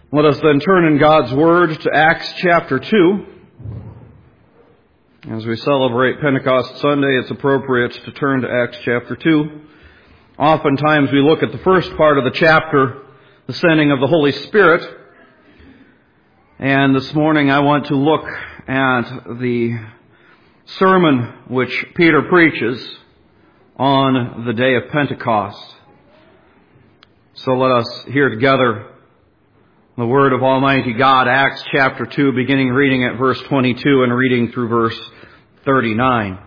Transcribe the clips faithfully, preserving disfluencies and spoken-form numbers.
Let us then turn in God's Word to Acts chapter two. As we celebrate Pentecost Sunday, it's appropriate to turn to Acts chapter two. Oftentimes we look at the first part of the chapter, the sending of the Holy Spirit. And this morning I want to look at the sermon which Peter preaches on the day of Pentecost. So let us hear together the Word of Almighty God, Acts chapter two, beginning reading at verse twenty-two and reading through verse thirty-nine.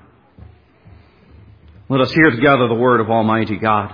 Let us hear together the Word of Almighty God.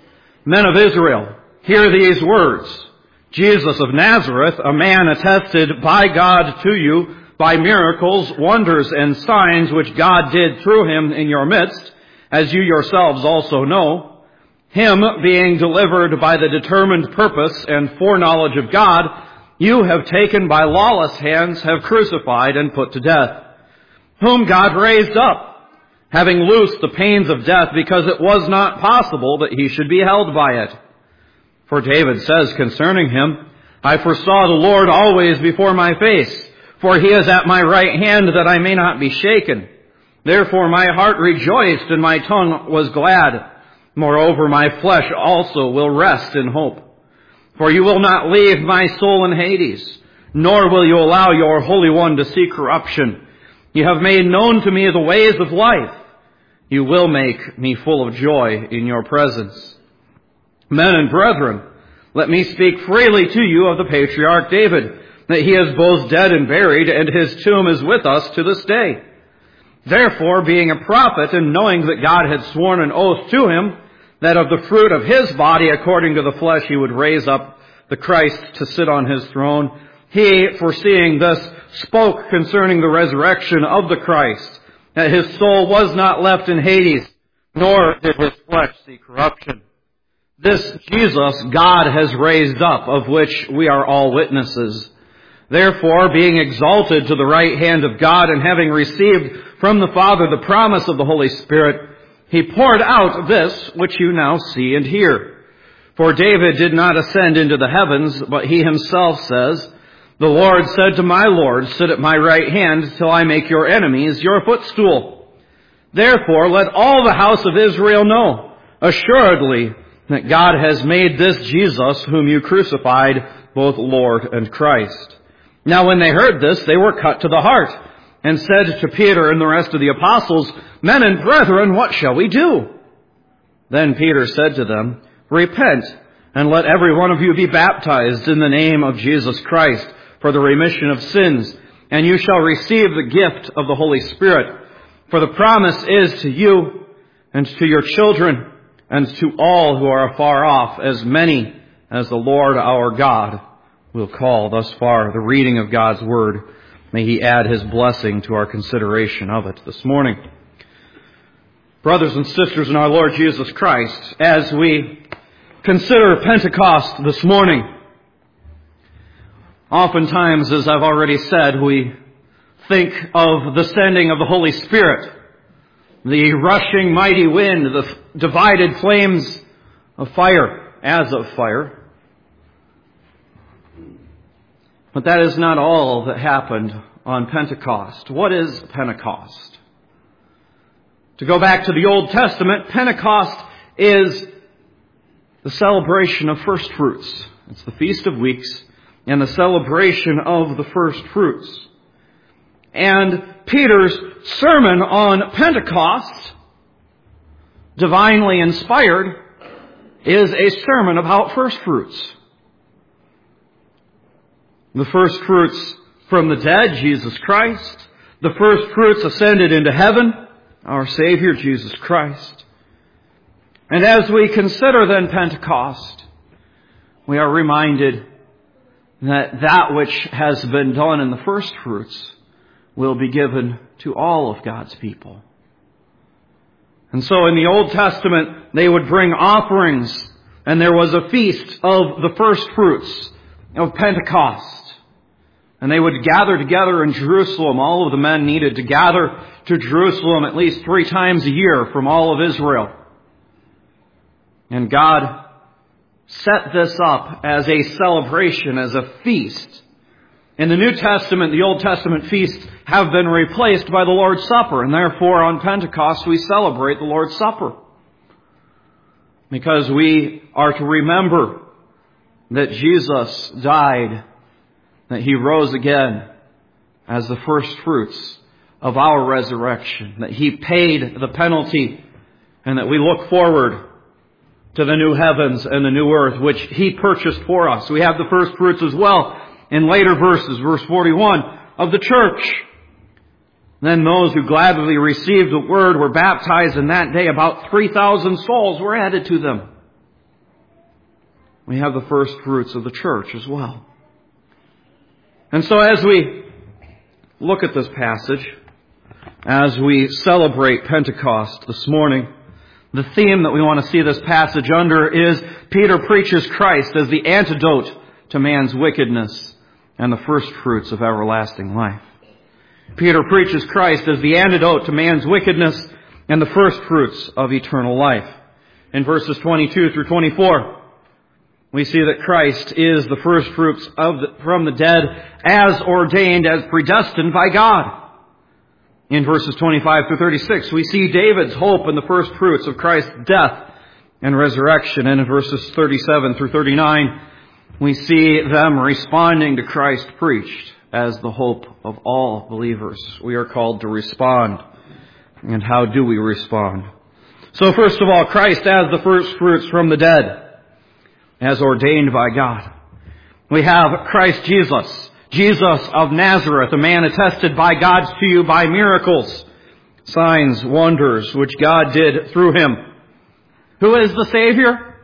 Men of Israel, hear these words. Jesus of Nazareth, a man attested by God to you by miracles, wonders, and signs which God did through him in your midst, as you yourselves also know, him being delivered by the determined purpose and foreknowledge of God, you have taken by lawless hands, have crucified and put to death, whom God raised up, having loosed the pains of death, because it was not possible that he should be held by it. For David says concerning him, I foresaw the Lord always before my face, for he is at my right hand that I may not be shaken. Therefore my heart rejoiced and my tongue was glad. Moreover, my flesh also will rest in hope. For you will not leave my soul in Hades, nor will you allow your Holy One to see corruption. You have made known to me the ways of life. You will make me full of joy in your presence. Men and brethren, let me speak freely to you of the patriarch David, that he is both dead and buried, and his tomb is with us to this day. Therefore, being a prophet, and knowing that God had sworn an oath to him, that of the fruit of his body, according to the flesh, he would raise up the Christ to sit on his throne, he, foreseeing this, spoke concerning the resurrection of the Christ, that his soul was not left in Hades, nor did his flesh see corruption. This Jesus God has raised up, of which we are all witnesses. Therefore, being exalted to the right hand of God, and having received from the Father the promise of the Holy Spirit, he poured out this which you now see and hear. For David did not ascend into the heavens, but he himself says, the Lord said to my Lord, sit at my right hand till I make your enemies your footstool. Therefore, let all the house of Israel know assuredly that God has made this Jesus, whom you crucified, both Lord and Christ. Now when they heard this, they were cut to the heart, and said to Peter and the rest of the apostles, Men and brethren, what shall we do? Then Peter said to them, Repent, and let every one of you be baptized in the name of Jesus Christ for the remission of sins, and you shall receive the gift of the Holy Spirit. For the promise is to you and to your children and to all who are afar off, as many as the Lord our God will call. Thus far, the reading of God's Word. May He add His blessing to our consideration of it this morning. Brothers and sisters in our Lord Jesus Christ, as we consider Pentecost this morning, oftentimes, as I've already said, we think of the sending of the Holy Spirit, the rushing mighty wind, the divided flames of fire, as of fire. But that is not all that happened on Pentecost. What is Pentecost? To go back to the Old Testament, Pentecost is the celebration of first fruits. It's the Feast of Weeks and the celebration of the first fruits. And Peter's sermon on Pentecost, divinely inspired, is a sermon about first fruits. The first fruits from the dead, Jesus Christ. The first fruits ascended into heaven, our Savior, Jesus Christ. And as we consider then Pentecost, we are reminded that that which has been done in the first fruits will be given to all of God's people. And so in the Old Testament, they would bring offerings, and there was a feast of the first fruits of Pentecost. And they would gather together in Jerusalem. All of the men needed to gather to Jerusalem at least three times a year from all of Israel. And God set this up as a celebration, as a feast. In the New Testament, the Old Testament feasts have been replaced by the Lord's Supper, and therefore on Pentecost we celebrate the Lord's Supper. Because we are to remember that Jesus died, that He rose again as the first fruits of our resurrection, that He paid the penalty, and that we look forward to the new heavens and the new earth, which He purchased for us. We have the first fruits as well in later verses, verse forty-one, of the church. Then those who gladly received the word were baptized, and that day about three thousand souls were added to them. We have the first fruits of the church as well. And so as we look at this passage, as we celebrate Pentecost this morning, the theme that we want to see this passage under is Peter preaches Christ as the antidote to man's wickedness and the first fruits of everlasting life. Peter preaches Christ as the antidote to man's wickedness and the first fruits of eternal life. In verses twenty-two through twenty-four, we see that Christ is the first fruits of the, from the dead, as ordained, as predestined by God. In verses twenty-five through thirty-six, we see David's hope in the first fruits of Christ's death and resurrection. And in verses thirty-seven through thirty-nine, we see them responding to Christ preached as the hope of all believers. We are called to respond. And how do we respond? So first of all, Christ as the first fruits from the dead, as ordained by God. We have Christ Jesus, Jesus of Nazareth, a man attested by God to you by miracles, signs, wonders, which God did through Him. Who is the Savior?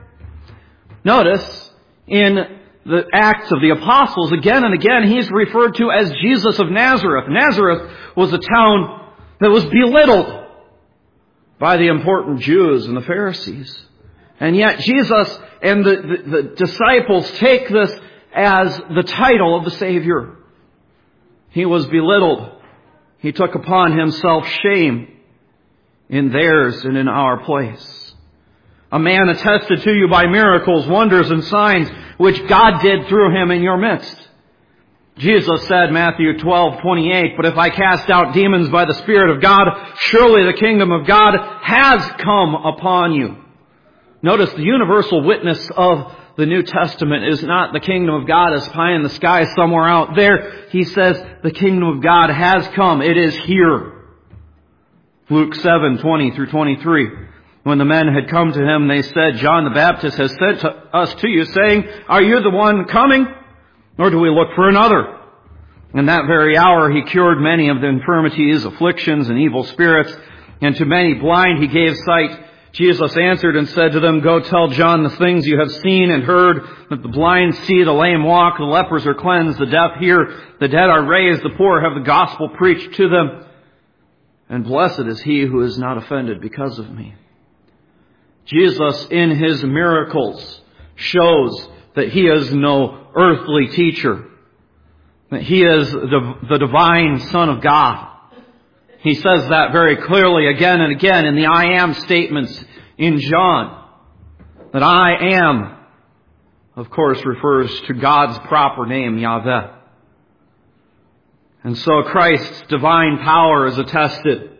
Notice in the Acts of the Apostles, again and again, He's referred to as Jesus of Nazareth. Nazareth was a town that was belittled by the important Jews and the Pharisees. And yet Jesus and the, the, the disciples take this as the title of the Savior. He was belittled. He took upon Himself shame in theirs and in our place. A man attested to you by miracles, wonders, and signs, which God did through Him in your midst. Jesus said, Matthew twelve twenty-eight, but if I cast out demons by the Spirit of God, surely the kingdom of God has come upon you. Notice the universal witness of the New Testament is not the kingdom of God is pie in the sky somewhere out there. He says the kingdom of God has come. It is here. Luke seven twenty through twenty-three. When the men had come to Him, they said, John the Baptist has sent to us to you, saying, are you the one coming? Or do we look for another? In that very hour He cured many of the infirmities, afflictions, and evil spirits, and to many blind He gave sight. Jesus answered and said to them, go tell John the things you have seen and heard, that the blind see, the lame walk, the lepers are cleansed, the deaf hear, the dead are raised, the poor have the gospel preached to them. And blessed is he who is not offended because of me. Jesus in His miracles shows that He is no earthly teacher, that He is the, the divine Son of God. He says that very clearly again and again in the I am statements in John. That I am, of course, refers to God's proper name, Yahweh. And so Christ's divine power is attested.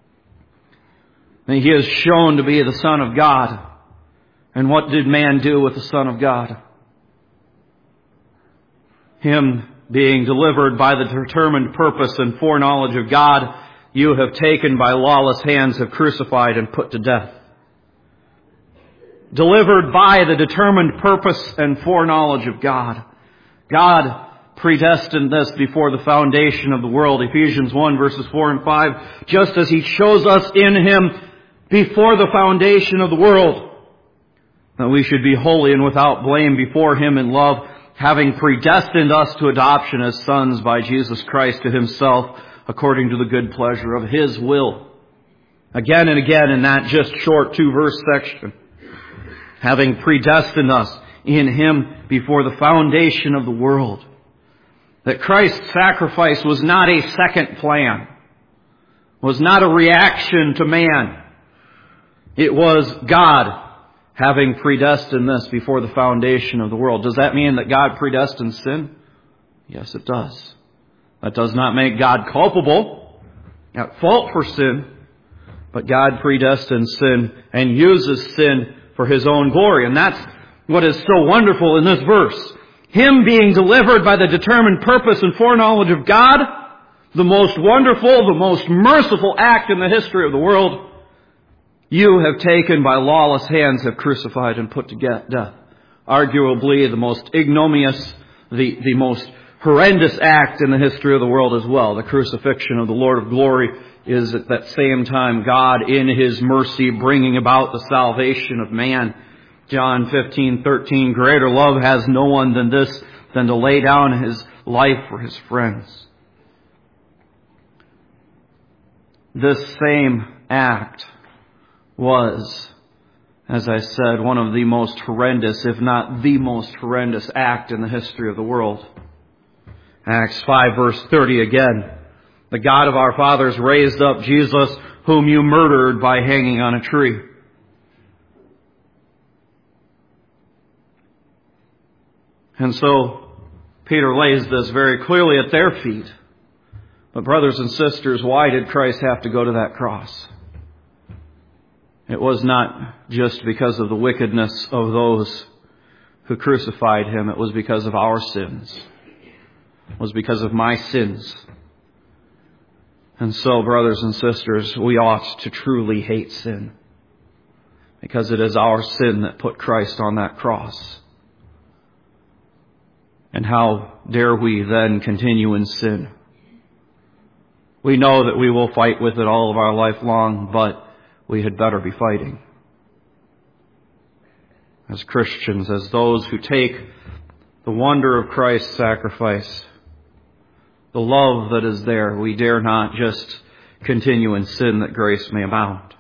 And He is shown to be the Son of God. And what did man do with the Son of God? Him being delivered by the determined purpose and foreknowledge of God, you have taken by lawless hands, have crucified and put to death. Delivered by the determined purpose and foreknowledge of God. God predestined this before the foundation of the world. Ephesians one verses four and five. Just as He chose us in Him before the foundation of the world, that we should be holy and without blame before Him in love, having predestined us to adoption as sons by Jesus Christ to Himself, according to the good pleasure of His will. Again and again in that just short two-verse section. Having predestined us in Him before the foundation of the world. That Christ's sacrifice was not a second plan. Was not a reaction to man. It was God having predestined this before the foundation of the world. Does that mean that God predestined sin? Yes, it does. That does not make God culpable, at fault for sin, but God predestines sin and uses sin for His own glory. And that's what is so wonderful in this verse. Him being delivered by the determined purpose and foreknowledge of God, the most wonderful, the most merciful act in the history of the world, you have taken by lawless hands, have crucified and put to death. Arguably the most ignominious, the, the most horrendous act in the history of the world as well. The crucifixion of the Lord of glory is at that same time God in His mercy bringing about the salvation of man. John fifteen thirteen, greater love has no one than this, than to lay down his life for his friends. This same act was, as I said, one of the most horrendous, if not the most horrendous act in the history of the world. Acts five verse thirty again. The God of our fathers raised up Jesus, whom you murdered by hanging on a tree. And so Peter lays this very clearly at their feet. But brothers and sisters, why did Christ have to go to that cross? It was not just because of the wickedness of those who crucified Him. It was because of our sins. It was because of my sins. And so, brothers and sisters, we ought to truly hate sin, because it is our sin that put Christ on that cross. And how dare we then continue in sin? We know that we will fight with it all of our life long, but we had better be fighting. As Christians, as those who take the wonder of Christ's sacrifice, the love that is there, we dare not just continue in sin that grace may abound.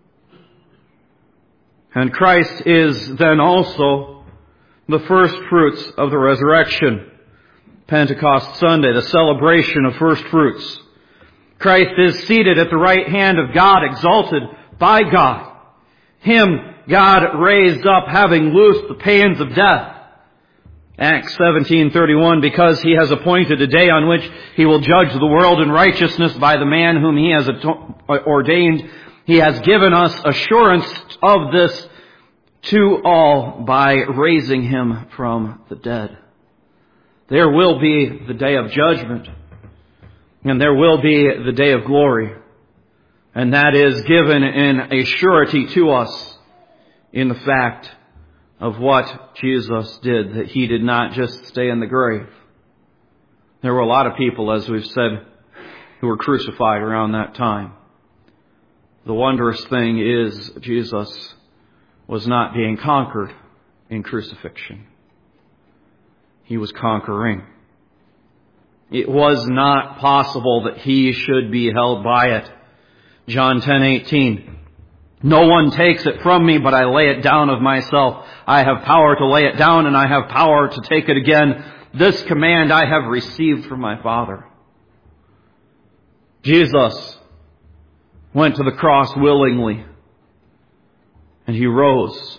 And Christ is then also the first fruits of the resurrection. Pentecost Sunday, the celebration of first fruits. Christ is seated at the right hand of God, exalted by God. Him God raised up, having loosed the pains of death. Acts seventeen thirty-one, because He has appointed a day on which He will judge the world in righteousness by the man whom He has ordained. He has given us assurance of this to all by raising Him from the dead. There will be the day of judgment, and there will be the day of glory. And that is given in a surety to us in the fact of what Jesus did, that He did not just stay in the grave. There were a lot of people, as we've said, who were crucified around that time. The wondrous thing is Jesus was not being conquered in crucifixion. He was conquering. It was not possible that He should be held by it. John ten eighteen. No one takes it from me, but I lay it down of myself. I have power to lay it down, and I have power to take it again. This command I have received from my Father. Jesus went to the cross willingly, and He rose.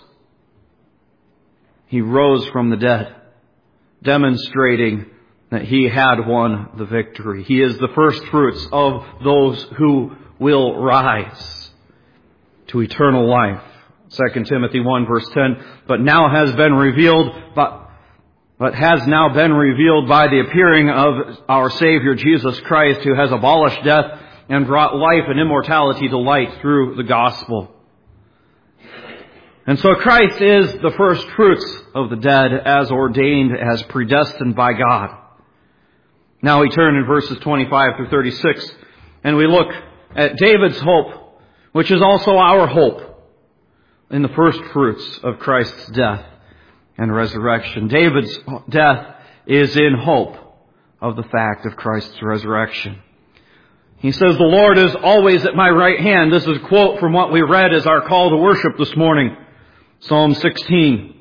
He rose from the dead, demonstrating that He had won the victory. He is the first fruits of those who will rise to eternal life. Second Timothy one verse ten, but now has been revealed, but, but has now been revealed by the appearing of our Savior Jesus Christ, who has abolished death and brought life and immortality to light through the gospel. And so Christ is the first fruits of the dead, as ordained, as predestined by God. Now we turn in verses twenty-five through thirty-six, and we look at David's hope, which is also our hope in the first fruits of Christ's death and resurrection. David's death is in hope of the fact of Christ's resurrection. He says, the Lord is always at my right hand. This is a quote from what we read as our call to worship this morning. Psalm sixteen.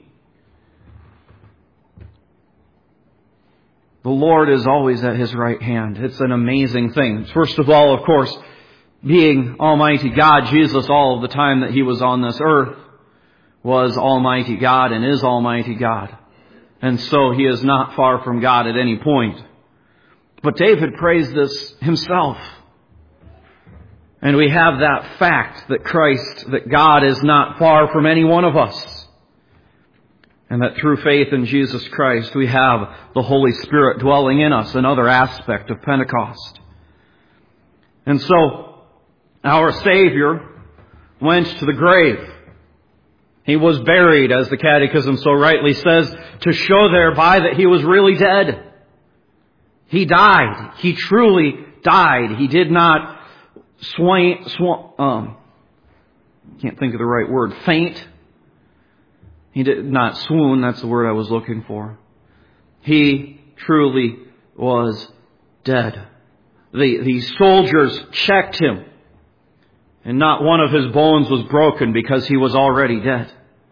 The Lord is always at His right hand. It's an amazing thing. First of all, of course, being Almighty God, Jesus, all of the time that He was on this earth, was Almighty God and is Almighty God. And so He is not far from God at any point. But David prays this himself. And we have that fact that Christ, that God is not far from any one of us. And that through faith in Jesus Christ, we have the Holy Spirit dwelling in us, another aspect of Pentecost. And so, our Savior went to the grave. He was buried, as the Catechism so rightly says, to show thereby that He was really dead. He died. He truly died. He did not swain, swan, um, can't think of the right word, faint. He did not swoon, that's the word I was looking for. He truly was dead. The, the soldiers checked Him, and not one of His bones was broken because He was already dead.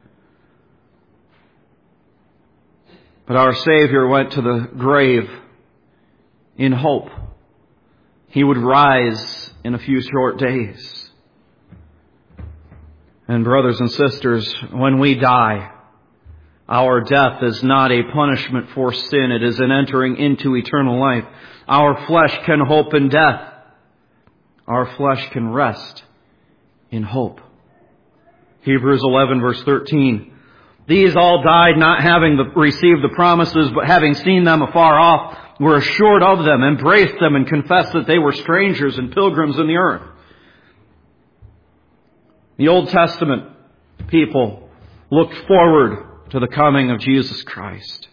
But our Savior went to the grave in hope. He would rise in a few short days. And brothers and sisters, when we die, our death is not a punishment for sin. It is an entering into eternal life. Our flesh can hope in death. Our flesh can rest in hope. Hebrews eleven verse thirteen. These all died not having the, received the promises, but having seen them afar off, were assured of them, embraced them, and confessed that they were strangers and pilgrims in the earth. The Old Testament people looked forward to the coming of Jesus Christ.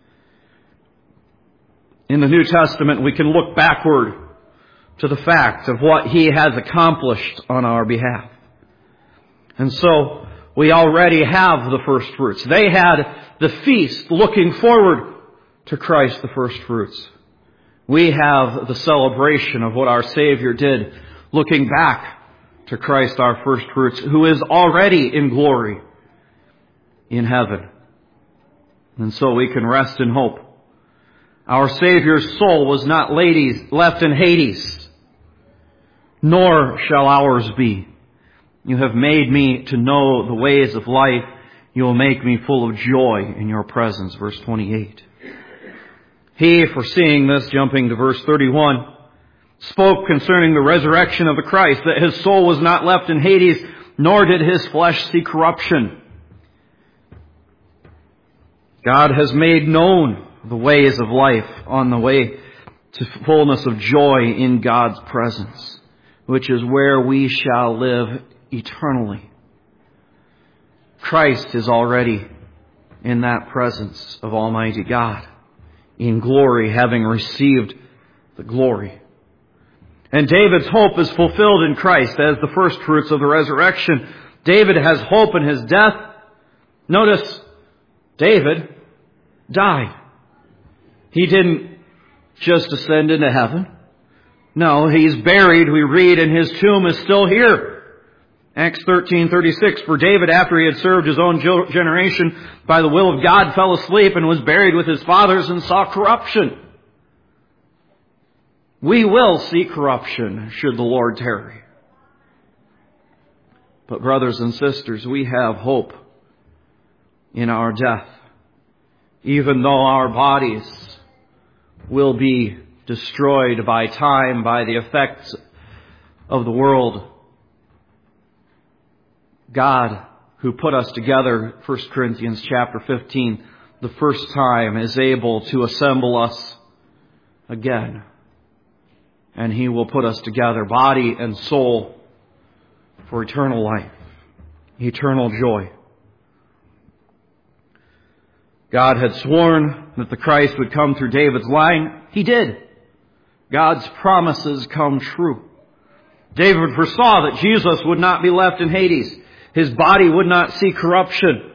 In the New Testament, we can look backward to the fact of what He has accomplished on our behalf. And so, we already have the first fruits. They had the feast looking forward to Christ, the first fruits. We have the celebration of what our Savior did, looking back to Christ, our first fruits, who is already in glory in heaven. And so we can rest in hope. Our Savior's soul was not left in Hades, nor shall ours be. You have made me to know the ways of life. You will make me full of joy in your presence. Verse twenty-eight. He, foreseeing this, jumping to verse thirty-one, spoke concerning the resurrection of the Christ, that His soul was not left in Hades, nor did His flesh see corruption. God has made known the ways of life on the way to fullness of joy in God's presence, which is where we shall live eternally. Christ is already in that presence of Almighty God, in glory, having received the glory. And David's hope is fulfilled in Christ as the first fruits of the resurrection. David has hope in his death. Notice, David died. He didn't just ascend into heaven. No, he's buried. We read, and his tomb is still here. Acts thirteen thirty-six, for David, after he had served his own generation by the will of God, fell asleep and was buried with his fathers and saw corruption. We will see corruption should the Lord tarry. But brothers and sisters, we have hope in our death. Even though our bodies will be destroyed by time, by the effects of the world, God, who put us together, First Corinthians chapter fifteen, the first time, is able to assemble us again. And He will put us together, body and soul, for eternal life, eternal joy. God had sworn that the Christ would come through David's line. He did. God's promises come true. David foresaw that Jesus would not be left in Hades. His body would not see corruption.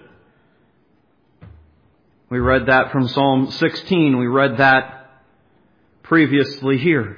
We read that from Psalm sixteen. We read that previously here.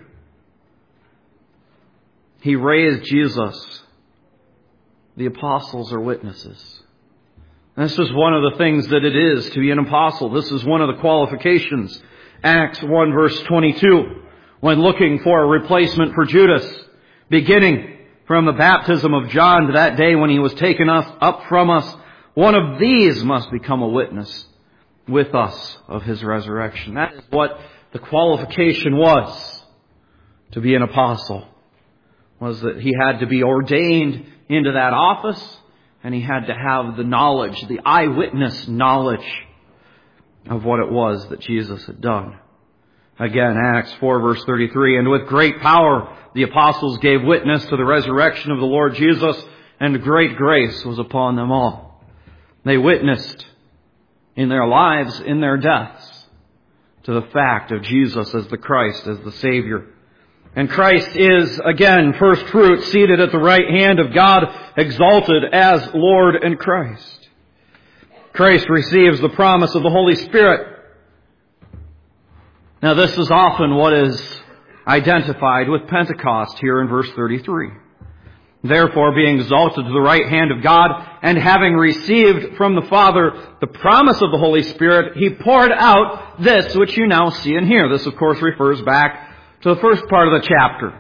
He raised Jesus. The apostles are witnesses. This is one of the things that it is to be an apostle. This is one of the qualifications. Acts one verse twenty-two, when looking for a replacement for Judas, beginning from the baptism of John to that day when he was taken us up from us, One of these must become a witness with us of His resurrection. That is what the qualification was to be an apostle, was that he had to be ordained into that office, and he had to have the knowledge, the eyewitness knowledge of what it was that Jesus had done. Again, Acts four verse thirty-three, and with great power the apostles gave witness to the resurrection of the Lord Jesus, and great grace was upon them all. They witnessed in their lives, in their deaths, to the fact of Jesus as the Christ, as the Savior. And Christ is, again, first fruit, seated at the right hand of God, exalted as Lord and Christ. Christ receives the promise of the Holy Spirit. Now, this is often what is identified with Pentecost here in verse thirty-three. Therefore, being exalted to the right hand of God, and having received from the Father the promise of the Holy Spirit, He poured out this which you now see and hear. This, of course, refers back to the first part of the chapter.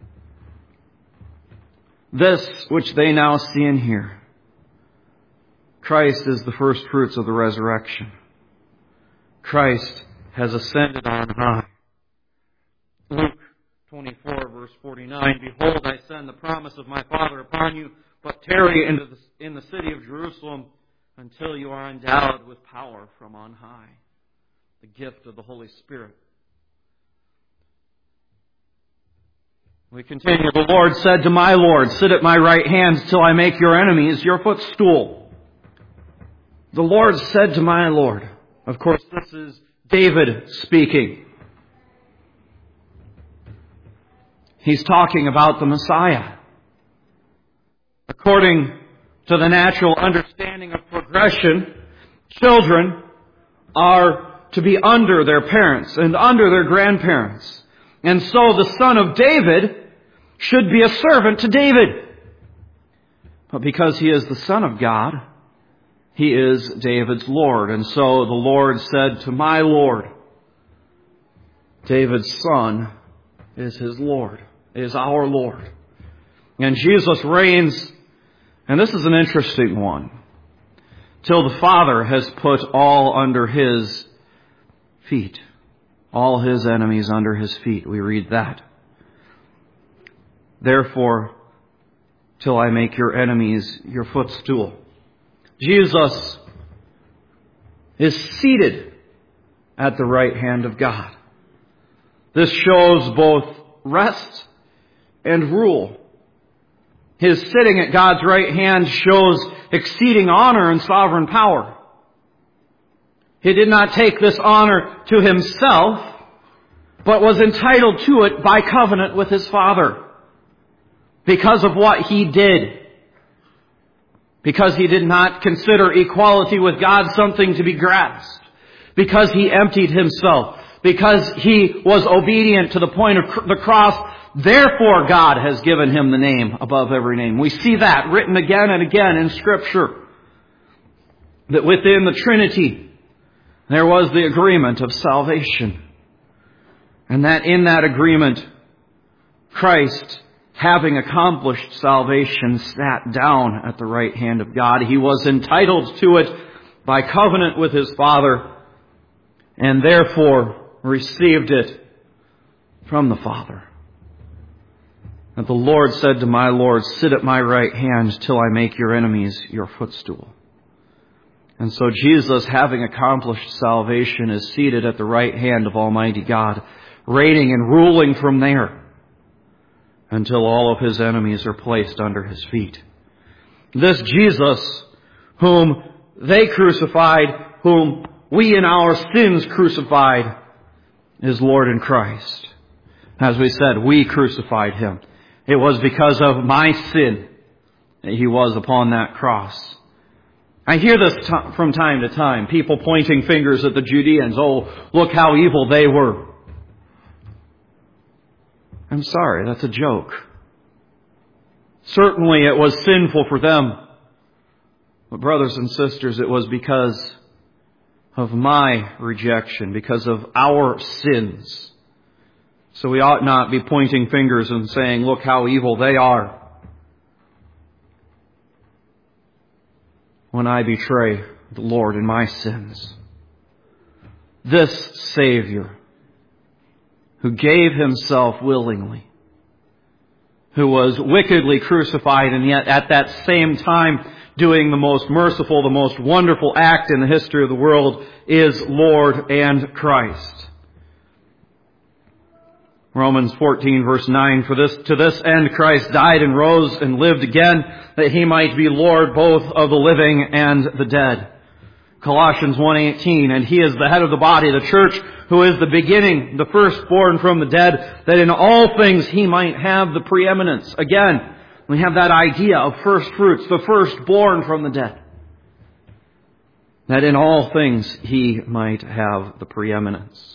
This which they now see and hear. Christ is the first fruits of the resurrection. Christ has ascended on high. Luke twenty-four, verse forty-nine, Behold, I send the promise of my Father upon you, but tarry into the, in the city of Jerusalem until you are endowed with power from on high. The gift of the Holy Spirit. We continue. The Lord said to my Lord, Sit at my right hand till I make your enemies your footstool. The Lord said to my Lord. Of course, this is David speaking. He's talking about the Messiah. According to the natural understanding of progression, children are to be under their parents and under their grandparents. And so the son of David should be a servant to David. But because he is the Son of God, he is David's Lord. And so the Lord said to my Lord, David's son is his Lord, is our Lord. And Jesus reigns, and this is an interesting one, till the Father has put all under his feet. All his enemies under his feet. We read that. Therefore, till I make your enemies your footstool. Jesus is seated at the right hand of God. This shows both rest and rule. His sitting at God's right hand shows exceeding honor and sovereign power. He did not take this honor to himself, but was entitled to it by covenant with his Father because of what he did. Because he did not consider equality with God something to be grasped. Because he emptied himself. Because he was obedient to the point of the cross. Therefore God has given him the name above every name. We see that written again and again in Scripture. That within the Trinity there was the agreement of salvation. And that in that agreement, Christ, having accomplished salvation, sat down at the right hand of God. He was entitled to it by covenant with his Father, and therefore received it from the Father. And the Lord said to my Lord, Sit at my right hand till I make your enemies your footstool. And so Jesus, having accomplished salvation, is seated at the right hand of Almighty God, reigning and ruling from there until all of his enemies are placed under his feet. This Jesus, whom they crucified, whom we in our sins crucified, is Lord and Christ. As we said, we crucified him. It was because of my sin that he was upon that cross. I hear this t- from time to time, people pointing fingers at the Judeans. Oh, look how evil they were. I'm sorry, that's a joke. Certainly it was sinful for them. But brothers and sisters, it was because of my rejection, because of our sins. So we ought not be pointing fingers and saying, look how evil they are. when I betray the Lord in my sins. This Savior, who gave himself willingly, who was wickedly crucified and yet at that same time doing the most merciful, the most wonderful act in the history of the world, is Lord and Christ. Romans fourteen verse nine, for this, to this end Christ died and rose and lived again, that he might be Lord both of the living and the dead. Colossians one eighteen, and he is the head of the body, the church, who is the beginning, the firstborn from the dead, that in all things he might have the preeminence. Again, we have that idea of first fruits, the firstborn from the dead. That in all things he might have the preeminence.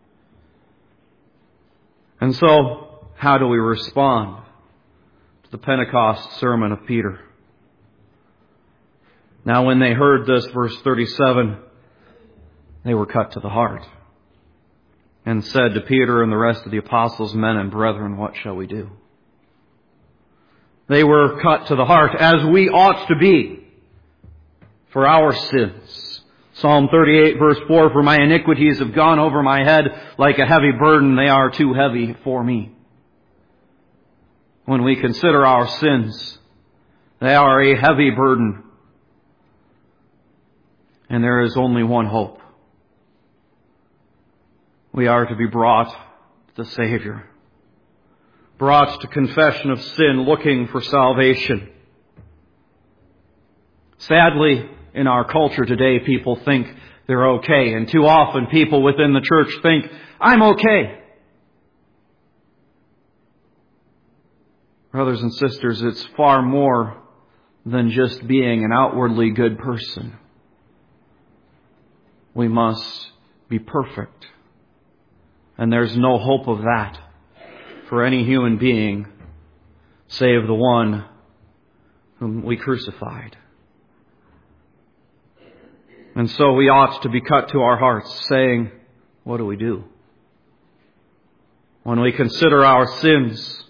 And so, how do we respond to the Pentecost sermon of Peter? Now when they heard this, verse thirty-seven, they were cut to the heart and said to Peter and the rest of the apostles, men and brethren, what shall we do? They were cut to the heart, as we ought to be, for our sins. Psalm thirty-eight verse four, for my iniquities have gone over my head like a heavy burden, they are too heavy for me. When we consider our sins, they are a heavy burden. And there is only one hope. We are to be brought to the Savior. Brought to confession of sin, looking for salvation. Sadly, in our culture today, people think they're okay. And too often people within the church think, I'm okay. Brothers and sisters, it's far more than just being an outwardly good person. We must be perfect. And there's no hope of that for any human being save the one whom we crucified. And so we ought to be cut to our hearts, saying, what do we do? When we consider our sins,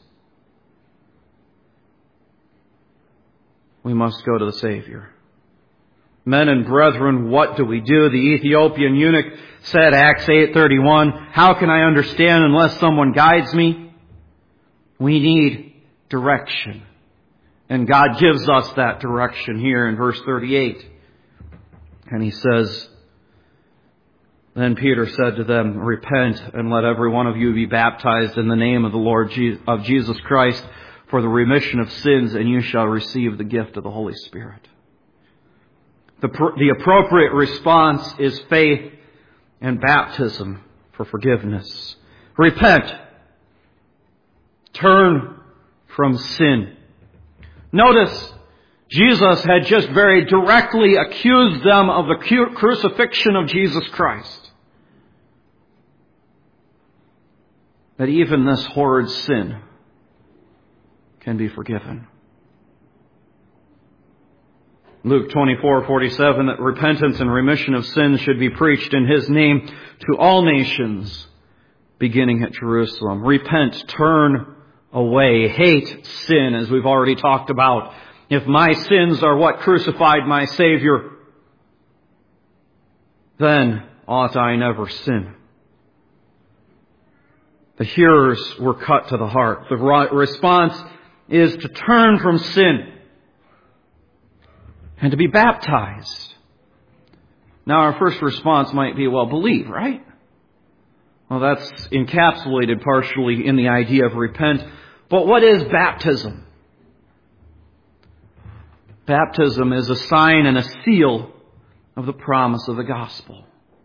we must go to the Savior. Men and brethren, what do we do? The Ethiopian eunuch said, Acts eight thirty-one, how can I understand unless someone guides me? We need direction. And God gives us that direction here in verse thirty-eight. And he says, then Peter said to them, repent and let every one of you be baptized in the name of the Lord Je- of Jesus Christ for the remission of sins, and you shall receive the gift of the Holy Spirit. The, pr- the appropriate response is faith and baptism for forgiveness. Repent. Turn from sin. Notice, Jesus had just very directly accused them of the cu- crucifixion of Jesus Christ. That even this horrid sin can be forgiven. Luke twenty-four forty-seven, that repentance and remission of sins should be preached in His name to all nations, beginning at Jerusalem. Repent, turn away, hate sin, as we've already talked about. If my sins are what crucified my Savior, then ought I never sin. The hearers were cut to the heart. The response is to turn from sin and to be baptized. Now our first response might be, well, believe, right? Well, that's encapsulated partially in the idea of repent. But what is baptism? Baptism is a sign and a seal of the promise of the gospel.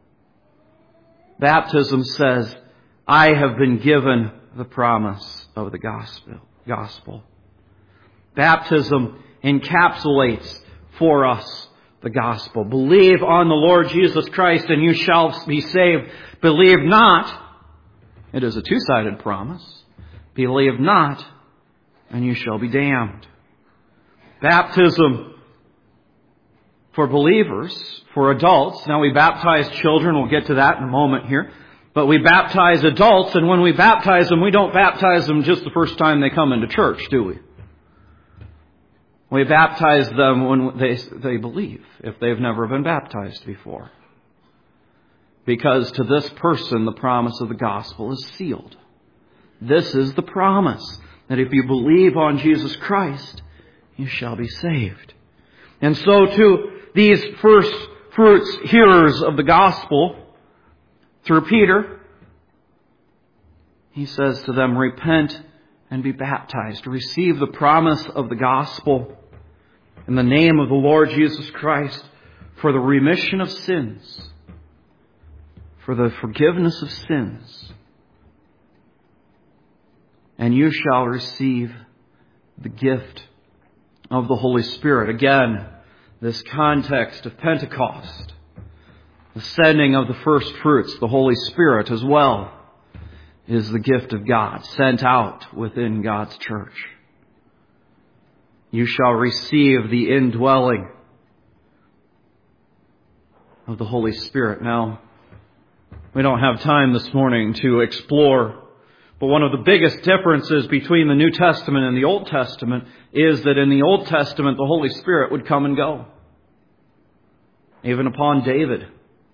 Baptism says, I have been given the promise of the gospel. gospel. Baptism encapsulates for us the gospel. Believe on the Lord Jesus Christ and you shall be saved. Believe not. It is a two-sided promise. Believe not and you shall be damned. Baptism for believers, for adults. Now we baptize children. We'll get to that in a moment here. But we baptize adults, and when we baptize them, we don't baptize them just the first time they come into church, do we? We baptize them when they, they believe, if they've never been baptized before. Because to this person, the promise of the gospel is sealed. This is the promise, that if you believe on Jesus Christ, you shall be saved. And so to these first fruits hearers of the gospel, through Peter, he says to them, repent and be baptized. Receive the promise of the gospel in the name of the Lord Jesus Christ for the remission of sins, for the forgiveness of sins. And you shall receive the gift of the Holy Spirit. Again, this context of Pentecost, the sending of the first fruits, the Holy Spirit as well, is the gift of God sent out within God's church. You shall receive the indwelling of the Holy Spirit. Now, we don't have time this morning to explore, but one of the biggest differences between the New Testament and the Old Testament is that in the Old Testament, the Holy Spirit would come and go, even upon David.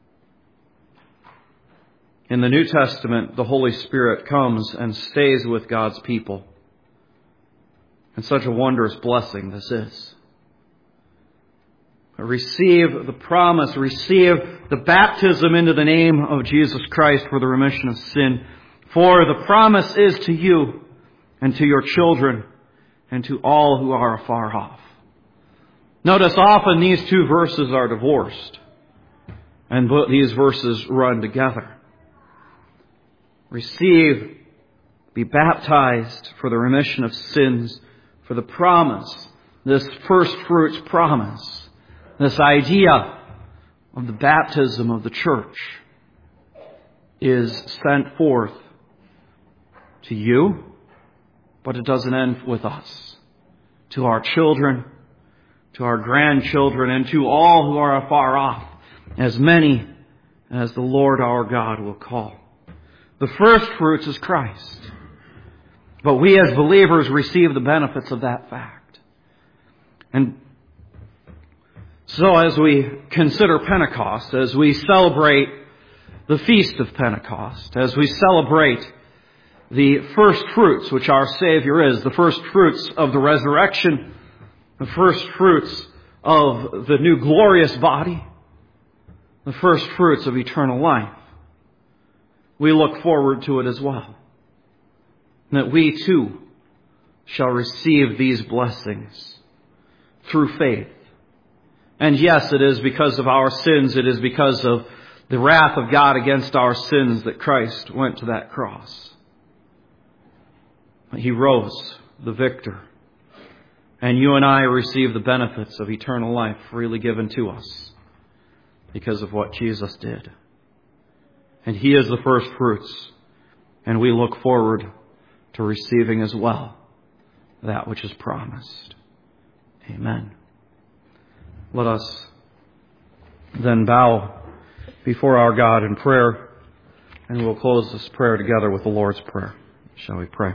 In the New Testament, the Holy Spirit comes and stays with God's people. And such a wondrous blessing this is. Receive the promise, receive the baptism into the name of Jesus Christ for the remission of sin. For the promise is to you and to your children and to all who are afar off. Notice often these two verses are divorced, and these verses run together. Receive, be baptized for the remission of sins, for the promise, this first fruits promise, this idea of the baptism of the church is sent forth to you, but it doesn't end with us. To our children, to our grandchildren, and to all who are afar off, as many as the Lord our God will call. The first fruits is Christ. But we as believers receive the benefits of that fact. And so as we consider Pentecost, as we celebrate the feast of Pentecost, as we celebrate the first fruits, which our Savior is, the first fruits of the resurrection, the first fruits of the new glorious body, the first fruits of eternal life, we look forward to it as well. That we too shall receive these blessings through faith. And yes, it is because of our sins, it is because of the wrath of God against our sins that Christ went to that cross. He rose, the victor. And you and I receive the benefits of eternal life freely given to us because of what Jesus did. And He is the first fruits. And we look forward to receiving as well that which is promised. Amen. Let us then bow before our God in prayer, and we'll close this prayer together with the Lord's Prayer. Shall we pray?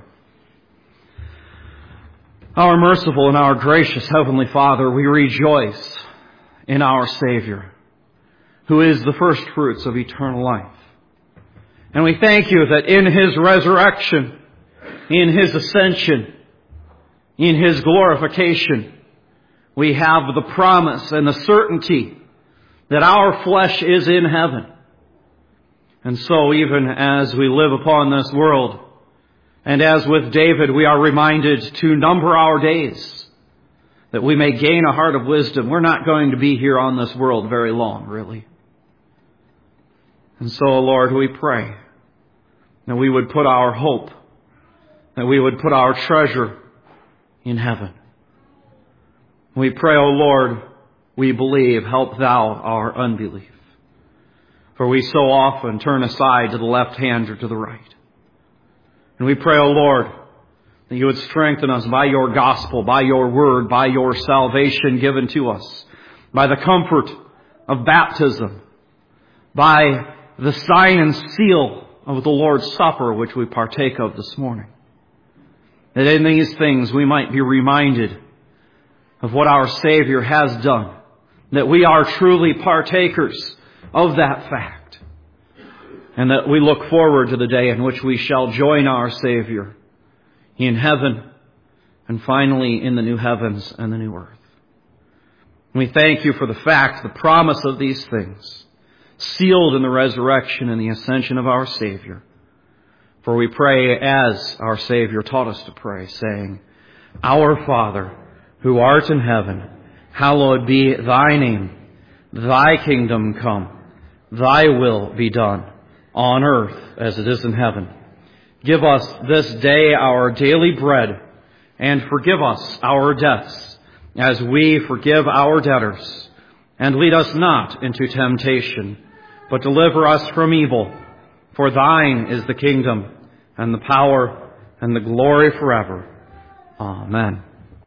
Our merciful and our gracious Heavenly Father, we rejoice in our Savior, who is the first fruits of eternal life. And we thank you that in His resurrection, in His ascension, in His glorification, we have the promise and the certainty that our flesh is in heaven. And so even as we live upon this world, and as with David we are reminded to number our days, that we may gain a heart of wisdom, we're not going to be here on this world very long, really. And so, Lord, we pray that we would put our hope, that we would put our treasure in heaven. We pray, O Lord, we believe, help Thou our unbelief. For we so often turn aside to the left hand or to the right. And we pray, O Lord, that You would strengthen us by Your gospel, by Your word, by Your salvation given to us, by the comfort of baptism, by the sign and seal of the Lord's Supper, which we partake of this morning. That in these things we might be reminded of what our Savior has done, that we are truly partakers of that fact, and that we look forward to the day in which we shall join our Savior in heaven, and finally in the new heavens and the new earth. We thank you for the fact, the promise of these things, sealed in the resurrection and the ascension of our Savior. For we pray as our Savior taught us to pray, saying, Our Father, who art in heaven, hallowed be thy name. Thy kingdom come. Thy will be done, on earth as it is in heaven. Give us this day our daily bread, and forgive us our debts, as we forgive our debtors. And lead us not into temptation, but deliver us from evil. For thine is the kingdom, and the power, and the glory forever. Amen.